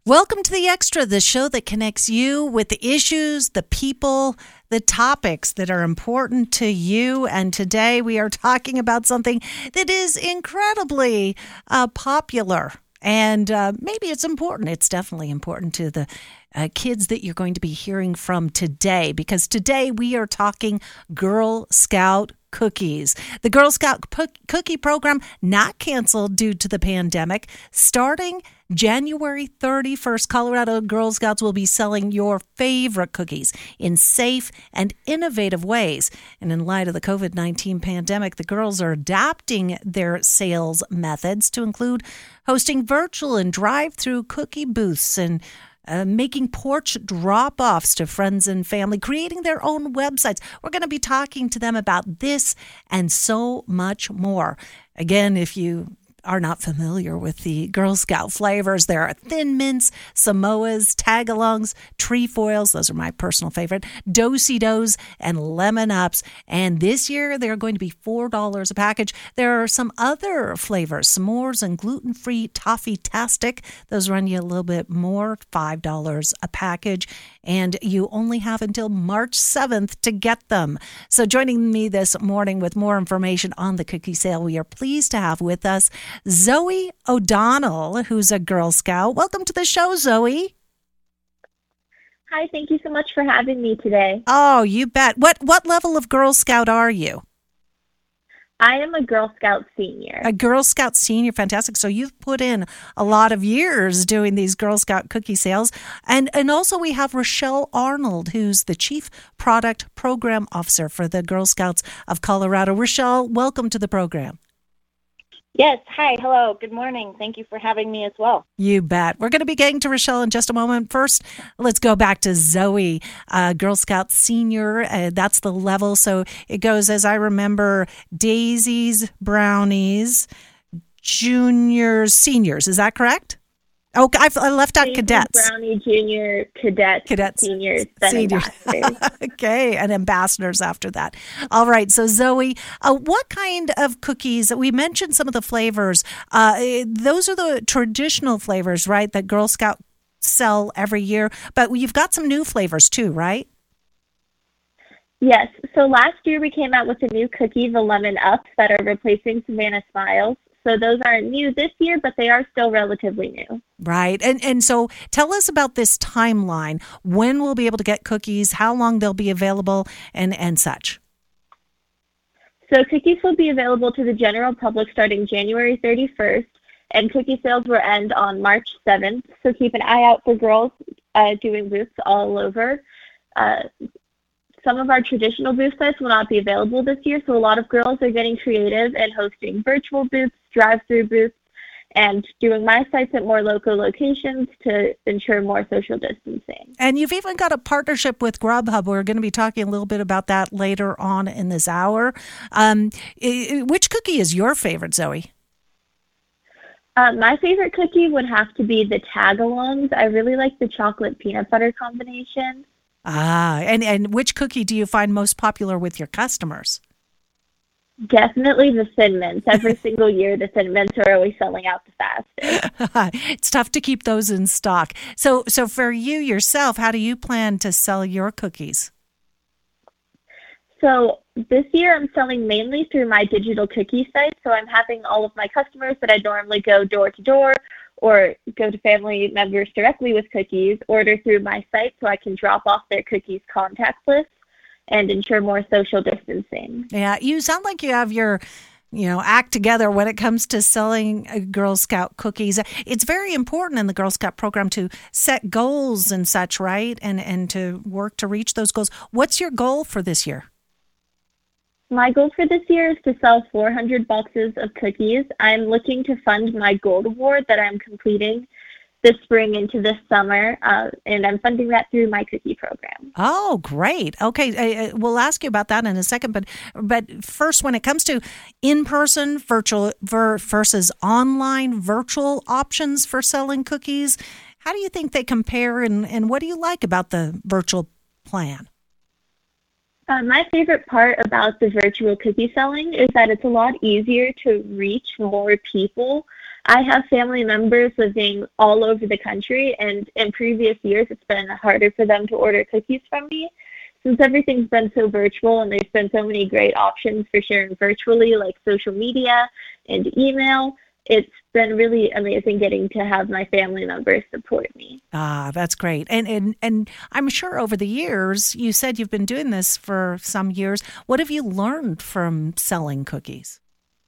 Welcome to The Extra, the show that connects you with the issues, the people, the topics that are important to you. And today we are talking about something that is incredibly popular. And maybe it's important. It's definitely important to the kids that you're going to be hearing from today, because today we are talking Girl Scout cookies. The Girl Scout cookie program not canceled due to the pandemic. Starting January 31st, Colorado Girl Scouts will be selling your favorite cookies in safe and innovative ways. And in light of the COVID-19 pandemic, the girls are adapting their sales methods to include hosting virtual and drive-through cookie booths and making porch drop-offs to friends and family, creating their own websites. We're going to be talking to them about this and so much more. Again, if you are not familiar with the Girl Scout flavors, there are Thin Mints, Samoas, Tagalongs, Trefoils, those are my personal favorite, Do-si-dos, and Lemon Ups. And this year, they're going to be $4 a package. There are some other flavors, s'mores and gluten-free Toffee-tastic. Those run you a little bit more, $5 a package. And you only have until March 7th to get them. So joining me this morning with more information on the cookie sale, we are pleased to have with us Zoe O'Donnell, who's a Girl Scout. Welcome to the show, Zoe. Hi, thank you so much for having me today. Oh, you bet. What level of Girl Scout are you? I am a Girl Scout senior. A Girl Scout senior, fantastic. So you've put in a lot of years doing these Girl Scout cookie sales. And also we have Rochelle Arnold, who's the Chief Product Program Officer for the Girl Scouts of Colorado. Rochelle, welcome to the program. Yes. Hi. Hello. Good morning. Thank you for having me as well. You bet. We're going to be getting to Rochelle in just a moment. First, let's go back to Zoe, Girl Scout Senior. That's the level. So it goes, as I remember, daisies, brownies, juniors, seniors. Is that correct? Oh, I left out Daisy, cadets. Brownie, junior, cadets, seniors, then ambassadors. Okay, and ambassadors after that. All right, so Zoe, what kind of cookies, we mentioned some of the flavors. Those are the traditional flavors, right, that Girl Scout sell every year. But you've got some new flavors too, right? Yes. So last year we came out with a new cookie, the Lemon Ups, that are replacing Savannah Smiles. So those aren't new this year, but they are still relatively new. Right. And so tell us about this timeline. When we'll be able to get cookies, how long they'll be available, and such. So cookies will be available to the general public starting January 31st, and cookie sales will end on March 7th. So keep an eye out for girls doing booths all over. Some of our traditional booth sites will not be available this year, so a lot of girls are getting creative and hosting virtual booths, drive-through booths, and doing my sites at more local locations to ensure more social distancing. And you've even got a partnership with Grubhub. We're going to be talking a little bit about that later on in this hour. Which cookie is your favorite, Zoe? My favorite cookie would have to be the Tagalongs. I really like the chocolate peanut butter combination. And which cookie do you find most popular with your customers? Definitely the Thin Mints. Every single year, the Thin Mints are always selling out the fastest. It's tough to keep those in stock. So for you yourself, how do you plan to sell your cookies? So this year, I'm selling mainly through my digital cookie site. So I'm having all of my customers that I normally go door to door or go to family members directly with cookies, order through my site so I can drop off their cookies contact list and ensure more social distancing. Yeah, you sound like you have your act together when it comes to selling Girl Scout cookies. It's very important in the Girl Scout program to set goals and such, right? And to work to reach those goals. What's your goal for this year? My goal for this year is to sell 400 boxes of cookies. I'm looking to fund my gold award that I'm completing this spring into this summer, and I'm funding that through my cookie program. Oh, great. Okay, we'll ask you about that in a second, but first, when it comes to in-person, virtual versus online virtual options for selling cookies, how do you think they compare, and what do you like about the virtual plan? My favorite part about the virtual cookie selling is that it's a lot easier to reach more people I have family members living all over the country, and in previous years, it's been harder for them to order cookies from me. Since everything's been so virtual and there's been so many great options for sharing virtually, like social media and email, it's been really amazing getting to have my family members support me. Ah, that's great. And I'm sure over the years, you said you've been doing this for some years. What have you learned from selling cookies?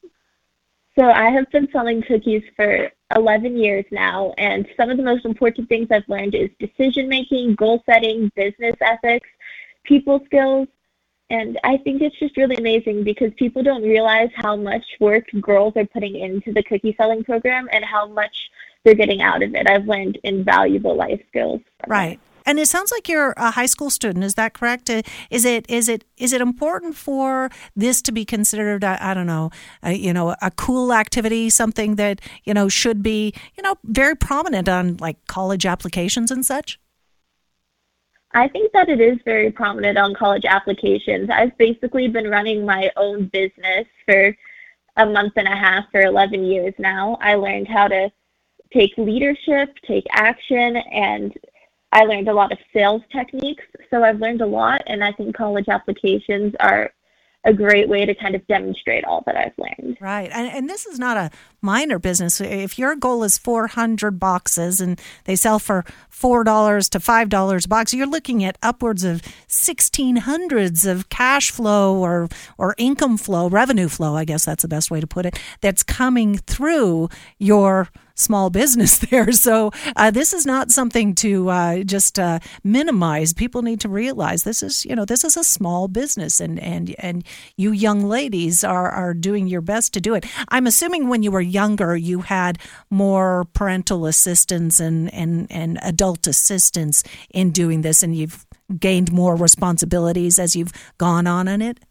So I have been selling cookies for 11 years now, and some of the most important things I've learned is decision making, goal setting, business ethics, people skills. And I think it's just really amazing because people don't realize how much work girls are putting into the cookie selling program and how much they're getting out of it. I've learned invaluable life skills from Right. it. And it sounds like you're a high school student. Is that correct? Is it important for this to be considered, I don't know, a cool activity, something that, should be, very prominent on like college applications and such? I think that it is very prominent on college applications. I've basically been running my own business for a month and a half for 11 years now. I learned how to take leadership, take action, and I learned a lot of sales techniques. So I've learned a lot, and I think college applications are a great way to kind of demonstrate all that I've learned. Right. And this is not a minor business. If your goal is 400 boxes and they sell for $4 to $5 a box, you're looking at upwards of 1,600s of cash flow or income flow, revenue flow, I guess that's the best way to put it, that's coming through your small business there. So this is not something to just minimize. People need to realize this is a small business, and you young ladies are doing your best to do it. I'm assuming when you were younger, you had more parental assistance and adult assistance in doing this, and you've gained more responsibilities as you've gone on in it.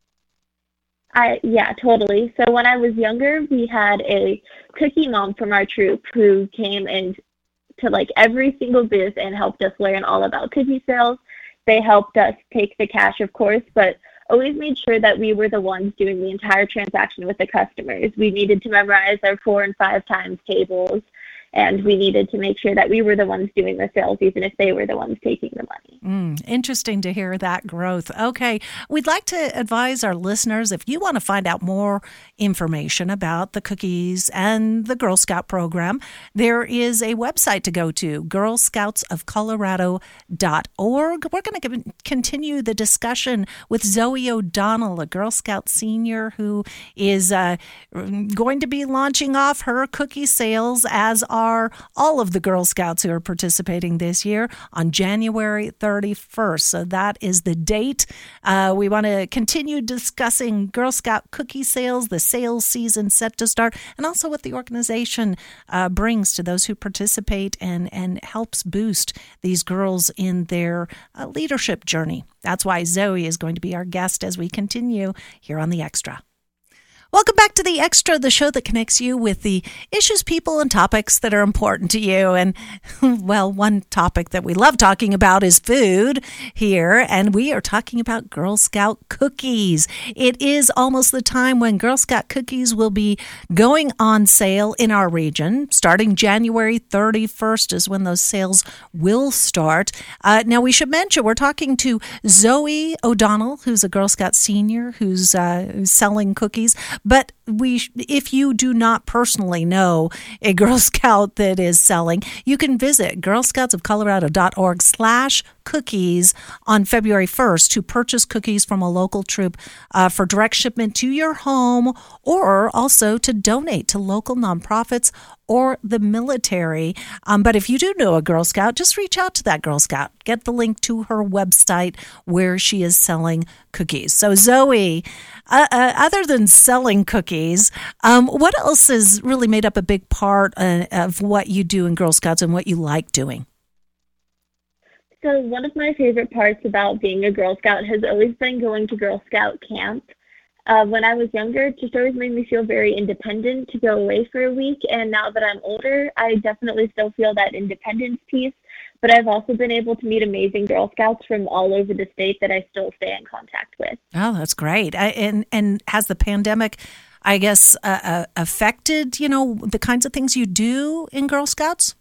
Yeah, totally. So when I was younger, we had a cookie mom from our troop who came in to like every single booth and helped us learn all about cookie sales. They helped us take the cash, of course, but always made sure that we were the ones doing the entire transaction with the customers. We needed to memorize our 4 and 5 times tables, and we needed to make sure that we were the ones doing the sales, even if they were the ones taking the money. Interesting to hear that growth. Okay, we'd like to advise our listeners, if you want to find out more information about the cookies and the Girl Scout program, there is a website to go to, girlscoutsofcolorado.org. We're going to continue the discussion with Zoe O'Donnell, a Girl Scout senior who is going to be launching off her cookie sales, as are all of the Girl Scouts who are participating this year, on January 31st. So that is the date. We want to continue discussing Girl Scout cookie sales, the sales season set to start, and also what the organization brings to those who participate and helps boost these girls in their leadership journey. That's why Zoe is going to be our guest as we continue here on The Extra. Welcome back to The Extra, the show that connects you with the issues, people, and topics that are important to you. And, well, one topic that we love talking about is food here, and we are talking about Girl Scout cookies. It is almost the time when Girl Scout cookies will be going on sale in our region. Starting January 31st is when those sales will start. Now, we should mention we're talking to Zoe O'Donnell, who's a Girl Scout senior who's selling cookies. But if you do not personally know a Girl Scout that is selling, you can visit girlscoutsofcolorado.org/cookies on February 1st to purchase cookies from a local troop for direct shipment to your home, or also to donate to local nonprofits or the military. But if you do know a Girl Scout, just reach out to that Girl Scout. Get the link to her website where she is selling cookies. So Zoe, other than selling cookies, what else has really made up a big part of what you do in Girl Scouts and what you like doing? So one of my favorite parts about being a Girl Scout has always been going to Girl Scout camp. When I was younger, it just always made me feel very independent to go away for a week. And now that I'm older, I definitely still feel that independence piece. But I've also been able to meet amazing Girl Scouts from all over the state that I still stay in contact with. Oh, that's great. And has the pandemic I guess, affected, the kinds of things you do in Girl Scouts?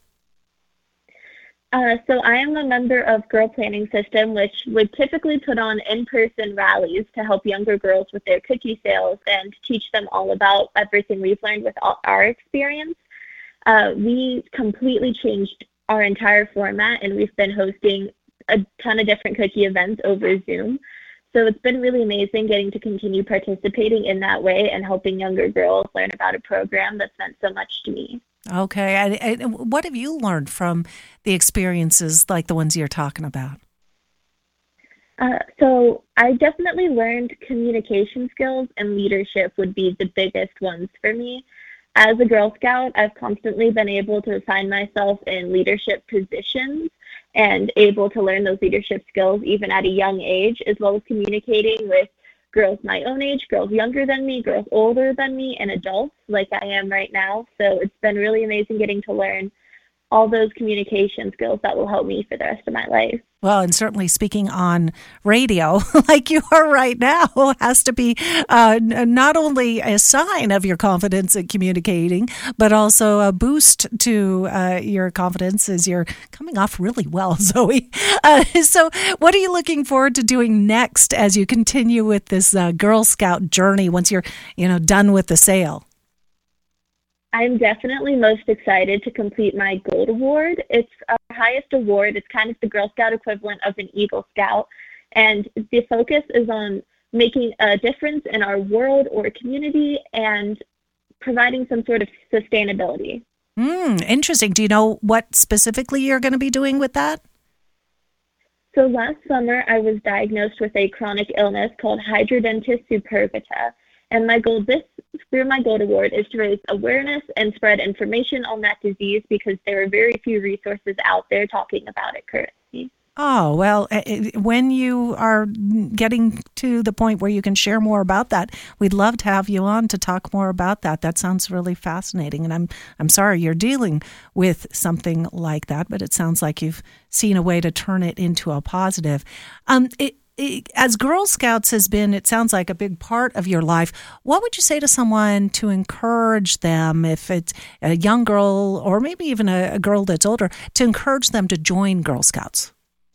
So I am a member of Girl Planning System, which would typically put on in-person rallies to help younger girls with their cookie sales and teach them all about everything we've learned with our experience. We completely changed our entire format, and we've been hosting a ton of different cookie events over Zoom. So it's been really amazing getting to continue participating in that way and helping younger girls learn about a program that's meant so much to me. Okay. And what have you learned from the experiences like the ones you're talking about? So I definitely learned communication skills and leadership would be the biggest ones for me. As a Girl Scout, I've constantly been able to find myself in leadership positions and able to learn those leadership skills even at a young age, as well as communicating with girls my own age, girls younger than me, girls older than me, and adults like I am right now. So it's been really amazing getting to learn all those communication skills that will help me for the rest of my life. Well, and certainly speaking on radio like you are right now has to be not only a sign of your confidence in communicating, but also a boost to your confidence as you're coming off really well, Zoe. So what are you looking forward to doing next as you continue with this Girl Scout journey once you're done with the sale? I'm definitely most excited to complete my Gold Award. It's our highest award. It's kind of the Girl Scout equivalent of an Eagle Scout. And the focus is on making a difference in our world or community and providing some sort of sustainability. Interesting. Do you know what specifically you're going to be doing with that? So last summer, I was diagnosed with a chronic illness called hidradenitis suppurgita. And my goal through my Gold Award is to raise awareness and spread information on that disease because there are very few resources out there talking about it currently. Oh, well, when you are getting to the point where you can share more about that, we'd love to have you on to talk more about that. That sounds really fascinating. And I'm sorry you're dealing with something like that, but it sounds like you've seen a way to turn it into a positive. As Girl Scouts has been, it sounds like a big part of your life, what would you say to someone to encourage them, if it's a young girl or maybe even a girl that's older, to encourage them to join Girl Scouts?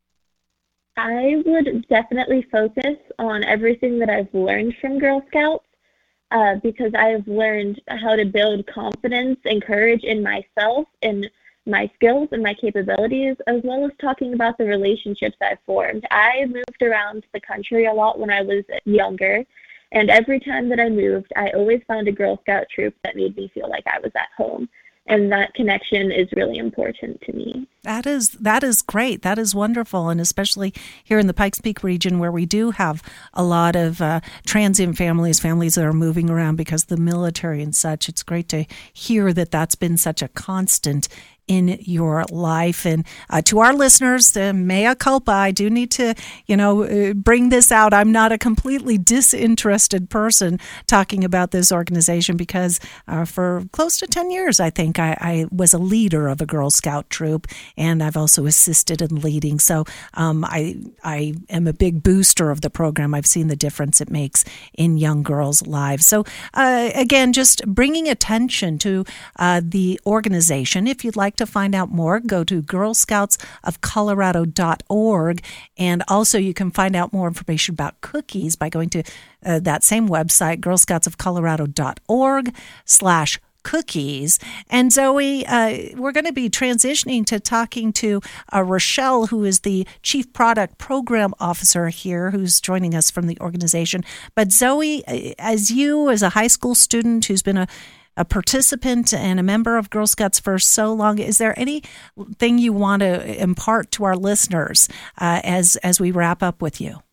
I would definitely focus on everything that I've learned from Girl Scouts because I have learned how to build confidence and courage in myself and my skills and my capabilities, as well as talking about the relationships I've formed. I moved around the country a lot when I was younger, and every time that I moved, I always found a Girl Scout troop that made me feel like I was at home. And that connection is really important to me. That is great. That is wonderful. And especially here in the Pikes Peak region where we do have a lot of transient families that are moving around because of the military and such. It's great to hear that that's been such a constant in your life. And to our listeners, mea culpa, I do need to, bring this out. I'm not a completely disinterested person talking about this organization because for close to 10 years, I think I was a leader of a Girl Scout troop, and I've also assisted in leading. So I am a big booster of the program. I've seen the difference it makes in young girls' lives. So again, just bringing attention to the organization. If you'd like to find out more, go to girlscoutsofcolorado.org. And also you can find out more information about cookies by going to that same website, girlscoutsofcolorado.org/cookies. And Zoe, we're going to be transitioning to talking to Rochelle, who is the Chief Product Program Officer here, who's joining us from the organization. But Zoe, as a high school student who's been a participant and a member of Girl Scouts for so long, is there anything you want to impart to our listeners as we wrap up with you?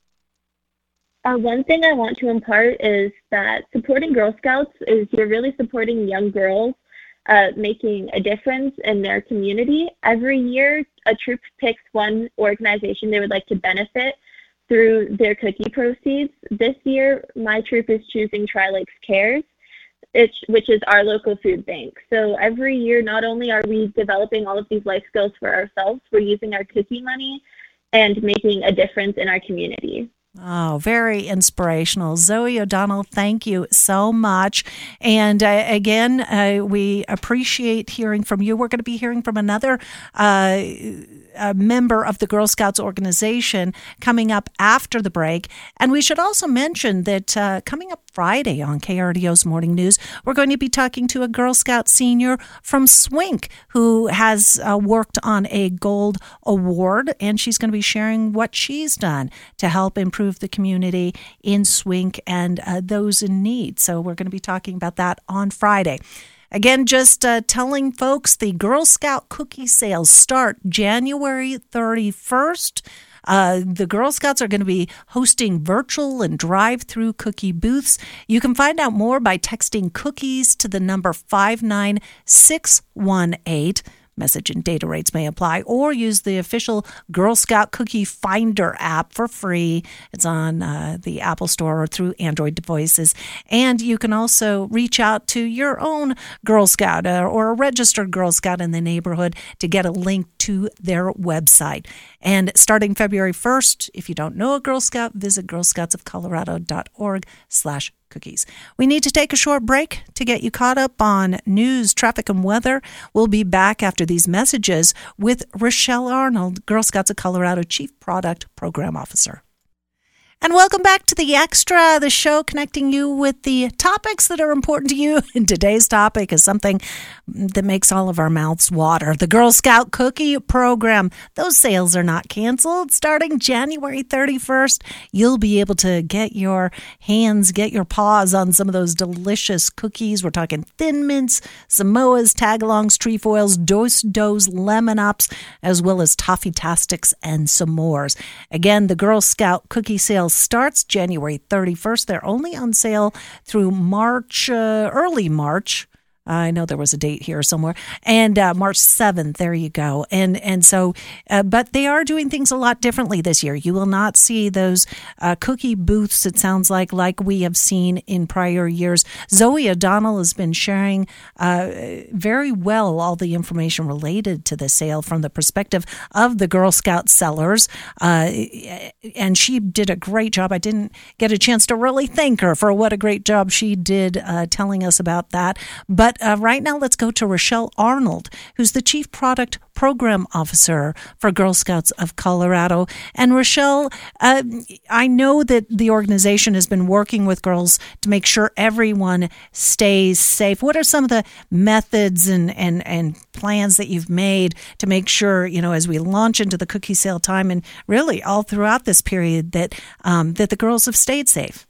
One thing I want to impart is that supporting Girl Scouts is you're really supporting young girls making a difference in their community. Every year, a troop picks one organization they would like to benefit through their cookie proceeds. This year, my troop is choosing Tri-Lakes Cares, which is our local food bank. So every year, not only are we developing all of these life skills for ourselves, we're using our cookie money and making a difference in our community. Oh, very inspirational. Zoe O'Donnell, thank you so much. And again, we appreciate hearing from you. We're going to be hearing from another a member of the Girl Scouts organization coming up after the break. And we should also mention that coming up Friday on KRDO's Morning News, we're going to be talking to a Girl Scout senior from Swink who has worked on a gold award, and she's going to be sharing what she's done to help improve the community in Swink and those in need. So we're going to be talking about that on Friday. Again, just telling folks the Girl Scout cookie sales start January 31st. The Girl Scouts are going to be hosting virtual and drive-through cookie booths. You can find out more by texting cookies to the number 59618. Message and data rates may apply, or use the official Girl Scout Cookie Finder app for free. It's on the Apple Store or through Android devices. And you can also reach out to your own Girl Scout or a registered Girl Scout in the neighborhood to get a link to their website. And starting February 1st, if you don't know a Girl Scout, visit girlscoutsofcolorado.org/cookies. We need to take a short break to get you caught up on news, traffic, and weather. We'll be back after these messages with Rochelle Arnold, Girl Scouts of Colorado Chief Product Program Officer. And welcome back to The Extra, the show connecting you with the topics that are important to you. And today's topic is something that makes all of our mouths water. The Girl Scout Cookie Program. Those sales are not canceled. Starting January 31st, you'll be able to get your hands, get your paws on some of those delicious cookies. We're talking Thin Mints, Samoas, Tagalongs, Trefoils, Dos, Lemon Ups, as well as Toffee-tastics and s'mores. Again, the Girl Scout Cookie sale starts January 31st. They're only on sale through March, early March. I know there was a date here somewhere. And March 7th, there you go. And so, but they are doing things a lot differently this year. You will not see those cookie booths, it sounds like we have seen in prior years. Zoe O'Donnell has been sharing very well all the information related to the sale from the perspective of the Girl Scout sellers. And she did a great job. I didn't get a chance to really thank her for what a great job she did telling us about that. But right now, let's go to Rochelle Arnold, who's the Chief Product Program Officer for Girl Scouts of Colorado. And Rochelle, I know that the organization has been working with girls to make sure everyone stays safe. What are some of the methods and plans that you've made to make sure, as we launch into the cookie sale time and really all throughout this period that the girls have stayed safe?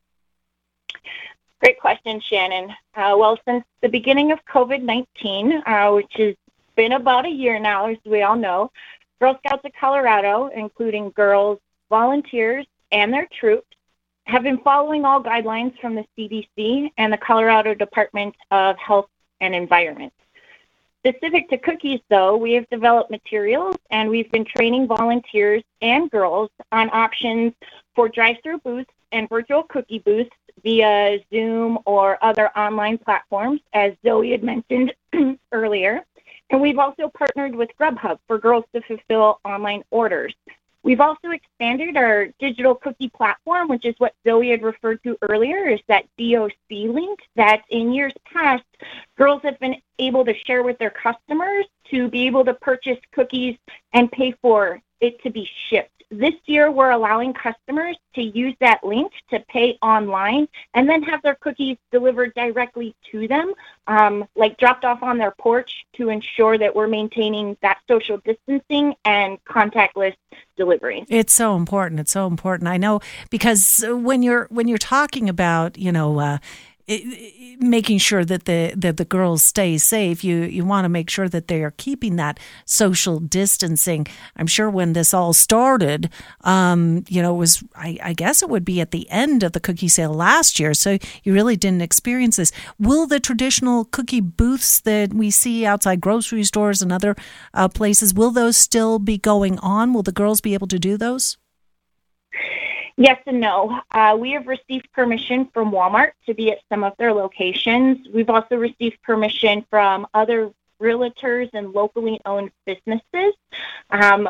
Great question, Shannon. Well, since the beginning of COVID-19, which has been about a year now, as we all know, Girl Scouts of Colorado, including girls, volunteers, and their troops, have been following all guidelines from the CDC and the Colorado Department of Health and Environment. Specific to cookies, though, we have developed materials, and we've been training volunteers and girls on options for drive-through booths and virtual cookie booths via Zoom or other online platforms, as Zoe had mentioned earlier. And we've also partnered with Grubhub for girls to fulfill online orders. We've also expanded our digital cookie platform, which is what Zoe had referred to earlier, is that DOC link that in years past, girls have been able to share with their customers to be able to purchase cookies and pay for it to be shipped. This year, we're allowing customers to use that link to pay online and then have their cookies delivered directly to them, like dropped off on their porch, to ensure that we're maintaining that social distancing and contactless delivery. It's so important. It's so important. I know, because when you're talking about, making sure that the girls stay safe, you want to make sure that they are keeping that social distancing. I'm sure when this all started, it was, I guess it would be at the end of the cookie sale last year, so you really didn't experience this. Will the traditional cookie booths that we see outside grocery stores and other places, will those still be going on? Will the girls be able to do those? Yes and no. We have received permission from Walmart to be at some of their locations. We've also received permission from other realtors and locally owned businesses.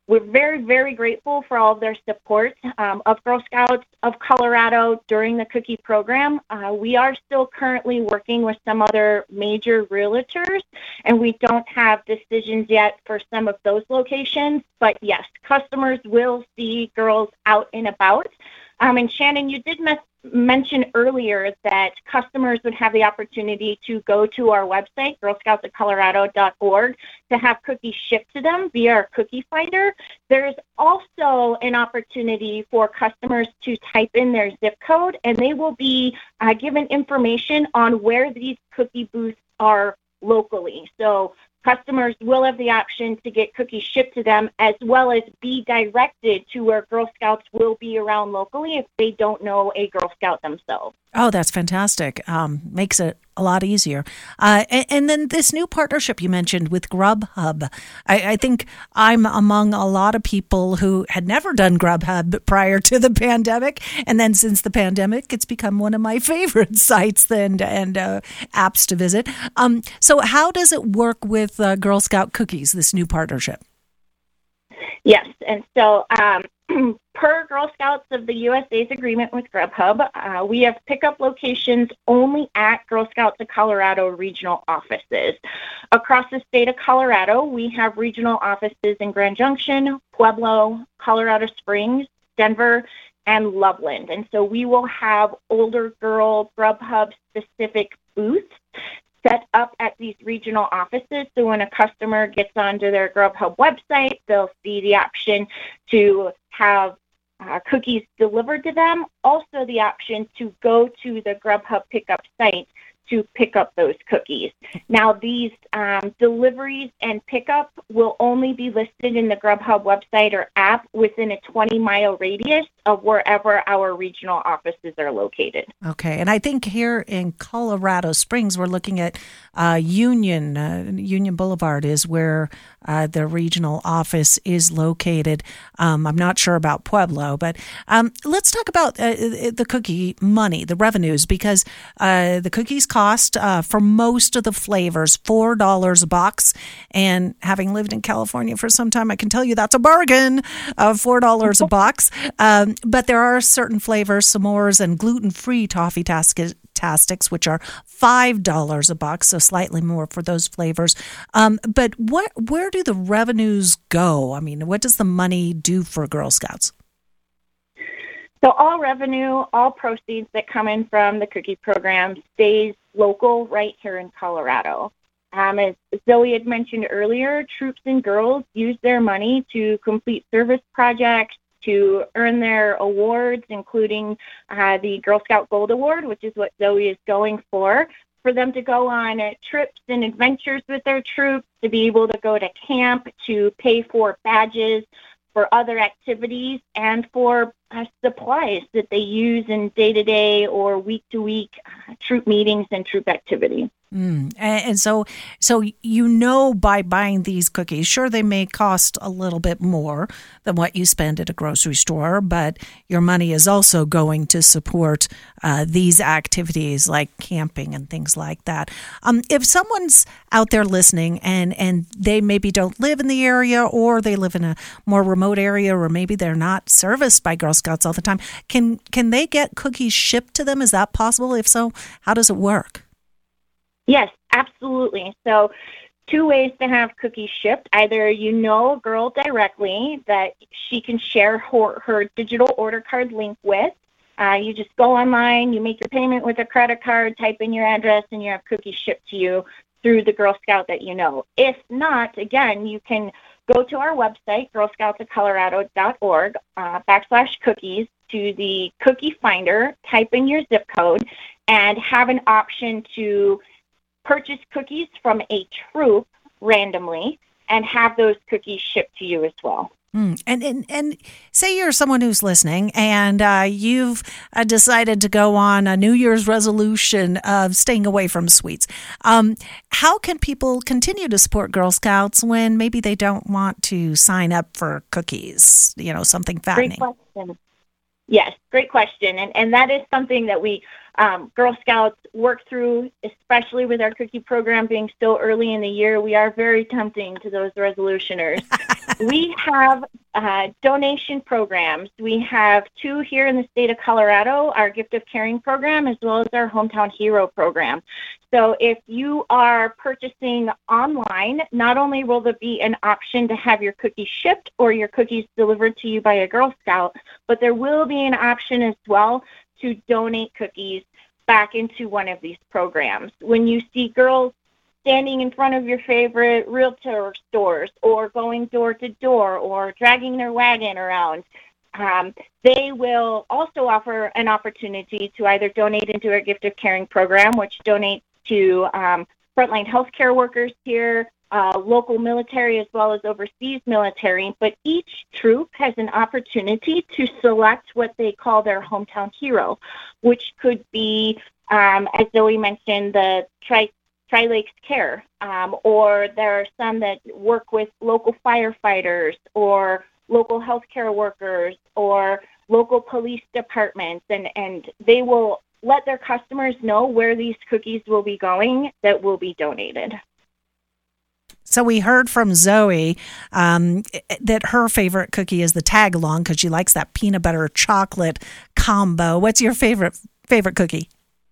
we're very, very grateful for all of their support of Girl Scouts of Colorado during the cookie program. We are still currently working with some other major realtors, and we don't have decisions yet for some of those locations. But yes, customers will see girls out and about. And Shannon, you did mention earlier that customers would have the opportunity to go to our website, girlscoutsofcolorado.org, to have cookies shipped to them via our cookie finder. There's also an opportunity for customers to type in their zip code, and they will be given information on where these cookie booths are locally. So customers will have the option to get cookies shipped to them, as well as be directed to where Girl Scouts will be around locally if they don't know a Girl Scout themselves. Oh, that's fantastic. Makes it a lot easier. And then this new partnership you mentioned with Grubhub. I think I'm among a lot of people who had never done Grubhub prior to the pandemic. And then since the pandemic, it's become one of my favorite sites and apps to visit. So how does it work with Girl Scout cookies, this new partnership? Yes, and so per Girl Scouts of the USA's agreement with Grubhub, we have pickup locations only at Girl Scouts of Colorado regional offices. Across the state of Colorado, we have regional offices in Grand Junction, Pueblo, Colorado Springs, Denver, and Loveland. And so we will have older girl Grubhub specific booths set up at these regional offices. So when a customer gets onto their Grubhub website, they'll see the option to have cookies delivered to them. Also the option to go to the Grubhub pickup site to pick up those cookies. Now, these deliveries and pickup will only be listed in the Grubhub website or app within a 20-mile radius of wherever our regional offices are located. Okay, and I think here in Colorado Springs, we're looking at Union Boulevard is where the regional office is located. I'm not sure about Pueblo, but let's talk about the cookie money, the revenues, because the cookies cost for most of the flavors $4 a box. And having lived in California for some time, I can tell you that's a bargain of $4 a box. But there are certain flavors, s'mores and gluten-free toffee tastics, which are $5 a box, so slightly more for those flavors. But where do the revenues go? I mean, what does the money do for Girl Scouts? So all revenue, all proceeds that come in from the cookie program stays local right here in Colorado. As Zoe had mentioned earlier, troops and girls use their money to complete service projects, to earn their awards, including the Girl Scout Gold Award, which is what Zoe is going for them to go on trips and adventures with their troops, to be able to go to camp, to pay for badges, for other activities, and for supplies that they use in day-to-day or week-to-week troop meetings and troop activities. And so by buying these cookies, sure, they may cost a little bit more than what you spend at a grocery store, but your money is also going to support these activities like camping and things like that. If someone's out there listening and they maybe don't live in the area, or they live in a more remote area, or maybe they're not serviced by Girl Scouts all the time, can they get cookies shipped to them? Is that possible? If so, how does it work? Yes, absolutely. So 2 ways to have cookies shipped. Either you know a girl directly that she can share her digital order card link with. You just go online, you make your payment with a credit card, type in your address, and you have cookies shipped to you through the Girl Scout that you know. If not, again, you can go to our website, girlscoutsofcolorado.org, /cookies, to the cookie finder, type in your zip code, and have an option to purchase cookies from a troop randomly and have those cookies shipped to you as well. And say you're someone who's listening and you've decided to go on a New Year's resolution of staying away from sweets. How can people continue to support Girl Scouts when maybe they don't want to sign up for cookies, something fattening? Great question. Yes, great question. And that is something that we Girl Scouts work through, especially with our cookie program being so early in the year. We are very tempting to those resolutioners. We have donation programs. We have 2 here in the state of Colorado, our Gift of Caring program, as well as our Hometown Hero program. So if you are purchasing online, not only will there be an option to have your cookies shipped or your cookies delivered to you by a Girl Scout, but there will be an option as well to donate cookies back into one of these programs. When you see girls standing in front of your favorite realtor stores or going door to door or dragging their wagon around, they will also offer an opportunity to either donate into our Gift of Caring program, which donates to frontline healthcare workers here, local military as well as overseas military, but each troop has an opportunity to select what they call their hometown hero, which could be, as Zoe mentioned, the Tri-Lakes Care, or there are some that work with local firefighters or local healthcare workers or local police departments, and they will let their customers know where these cookies will be going that will be donated. So we heard from Zoe that her favorite cookie is the tag-along because she likes that peanut butter chocolate combo. What's your favorite cookie?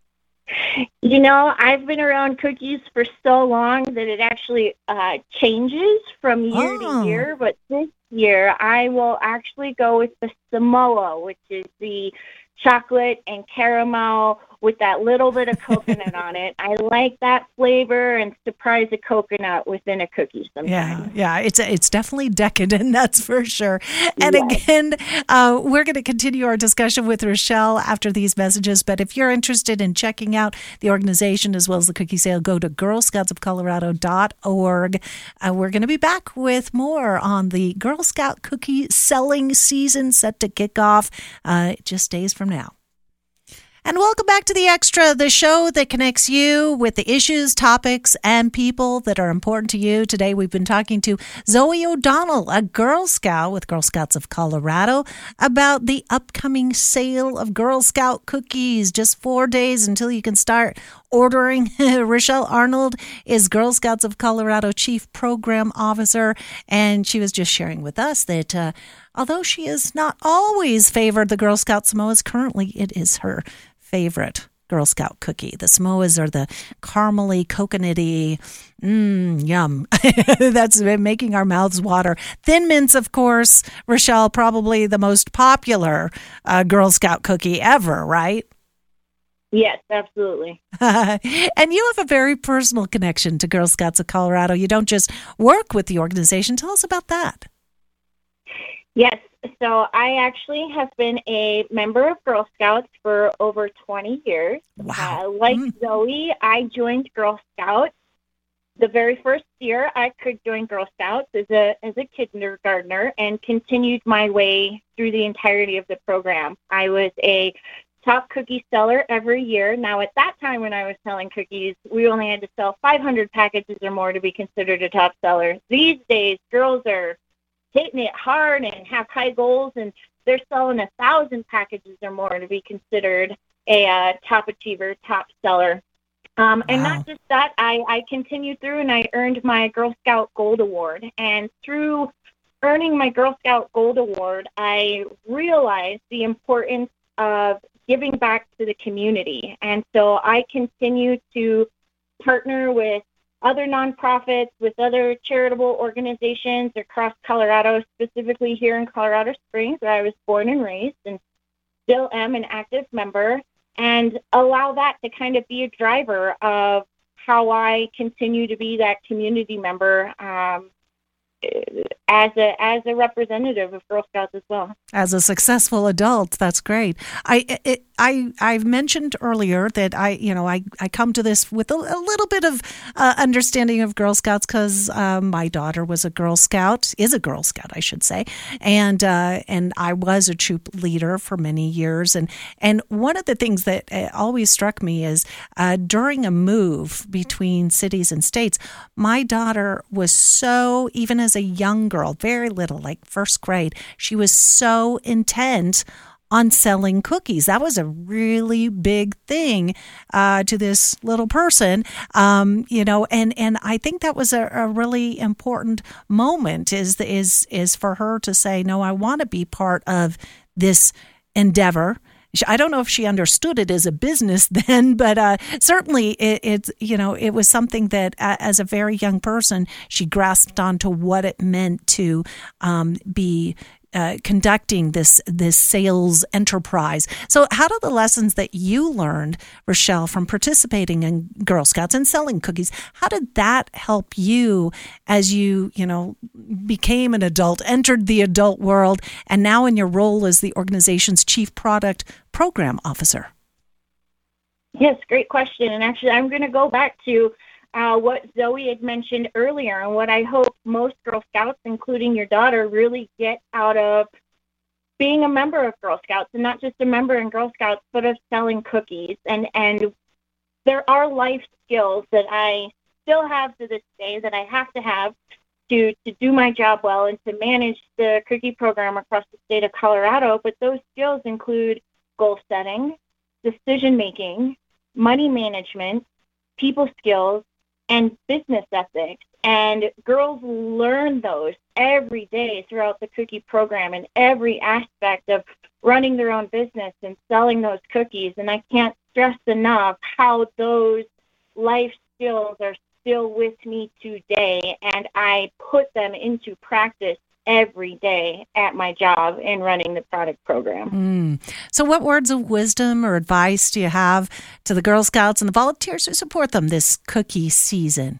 You know, I've been around cookies for so long that it actually changes from year to year. But this year, I will actually go with the Samoa, which is the chocolate and caramel with that little bit of coconut on it. I like that flavor and surprise a coconut within a cookie sometimes. Yeah, it's definitely decadent, that's for sure. And again, we're going to continue our discussion with Rochelle after these messages, but if you're interested in checking out the organization as well as the cookie sale, go to girlscoutsofcolorado.org. We're going to be back with more on the Girl Scout cookie selling season set to kick off just days from now. And welcome back to The Extra, the show that connects you with the issues, topics, and people that are important to you. Today we've been talking to Zoe O'Donnell, a Girl Scout with Girl Scouts of Colorado, about the upcoming sale of Girl Scout cookies. Just 4 days until you can start ordering. Rochelle Arnold is Girl Scouts of Colorado Chief Program Officer, and she was just sharing with us that although she has not always favored the Girl Scout Samoas, currently it is her favorite Girl Scout cookie. The Samoas are the caramely, coconutty, yum. That's making our mouths water. Thin Mints, of course, Rochelle, probably the most popular Girl Scout cookie ever, right? Yes, absolutely. And you have a very personal connection to Girl Scouts of Colorado. You don't just work with the organization. Tell us about that. Yes, so I actually have been a member of Girl Scouts for over 20 years. Wow. Like Zoe, I joined Girl Scouts. The very first year I could join Girl Scouts as a kindergartner and continued my way through the entirety of the program. I was a top cookie seller every year. Now, at that time when I was selling cookies, we only had to sell 500 packages or more to be considered a top seller. These days, girls are hitting it hard and have high goals, and they're selling 1,000 packages or more to be considered a top achiever, top seller. And not just that, I continued through and I earned my Girl Scout Gold Award. And through earning my Girl Scout Gold Award, I realized the importance of giving back to the community. And so I continue to partner with other nonprofits, with other charitable organizations across Colorado, specifically here in Colorado Springs, where I was born and raised and still am an active member, and allow that to kind of be a driver of how I continue to be that community member as a representative of Girl Scouts as well. As a successful adult, that's great. I've mentioned earlier that I come to this with a little bit of understanding of Girl Scouts because my daughter is a Girl Scout, I should say, and I was a troop leader for many years, and one of the things that always struck me is during a move between cities and states, my daughter was so, even as a young girl, very little, like first grade, she was so intent on selling cookies. That was a really big thing to this little person, and I think that was a really important moment is for her to say, no, I want to be part of this endeavor. I don't know if she understood it as a business then, but certainly it was something that as a very young person, she grasped onto what it meant to be conducting this sales enterprise. So how do the lessons that you learned, Rochelle, from participating in Girl Scouts and selling cookies, how did that help you as you became an adult, entered the adult world, and now in your role as the organization's Chief Product Program Officer? Yes, great question. And actually, I'm going to go back to what Zoe had mentioned earlier, and what I hope most Girl Scouts, including your daughter, really get out of being a member of Girl Scouts, and not just a member in Girl Scouts, but of selling cookies. And there are life skills that I still have to this day that I have to have to do my job well and to manage the cookie program across the state of Colorado. But those skills include goal setting, decision making, money management, people skills, and business ethics. And girls learn those every day throughout the cookie program in every aspect of running their own business and selling those cookies. And I can't stress enough how those life skills are still with me today, and I put them into practice every day at my job in running the product program. So what words of wisdom or advice do you have to the Girl Scouts and the volunteers who support them this cookie season?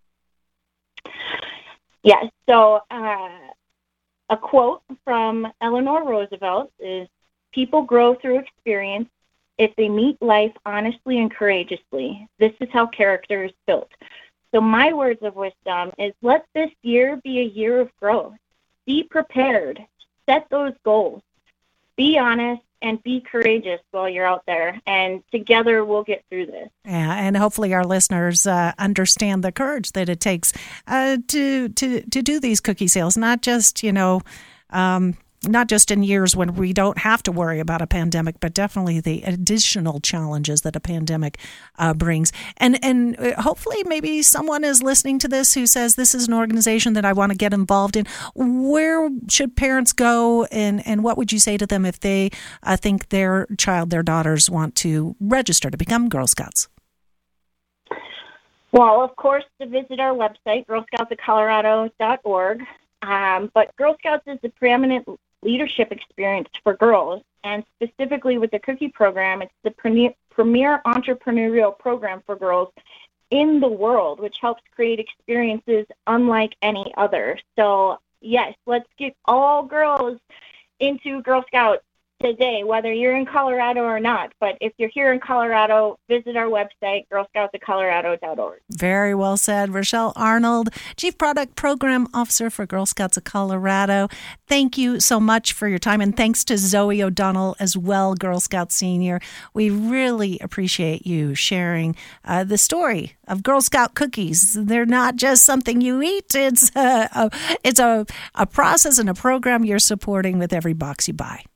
Yes, so a quote from Eleanor Roosevelt is, "People grow through experience if they meet life honestly and courageously. This is how character is built." So my words of wisdom is, let this year be a year of growth. Be prepared. Set those goals. Be honest and be courageous while you're out there. And together we'll get through this. Yeah, and hopefully our listeners understand the courage that it takes to do these cookie sales, not just, not just in years when we don't have to worry about a pandemic, but definitely the additional challenges that a pandemic brings. And hopefully maybe someone is listening to this who says, this is an organization that I want to get involved in. Where should parents go, and what would you say to them if they think their child, their daughters want to register to become Girl Scouts? Well, of course, to visit our website, girlscoutsofcolorado.org. But Girl Scouts is the preeminent leadership experience for girls, and specifically with the cookie program, it's the premier entrepreneurial program for girls in the world, which helps create experiences unlike any other. So yes, let's get all girls into Girl Scouts today, whether you're in Colorado or not. But if you're here in Colorado, visit our website, girlscoutsofcolorado.org. Very well said. Rochelle Arnold, Chief Product Program Officer for Girl Scouts of Colorado. Thank you so much for your time. And thanks to Zoe O'Donnell as well, Girl Scout Senior. We really appreciate you sharing the story of Girl Scout cookies. They're not just something you eat. It's a process and a program you're supporting with every box you buy.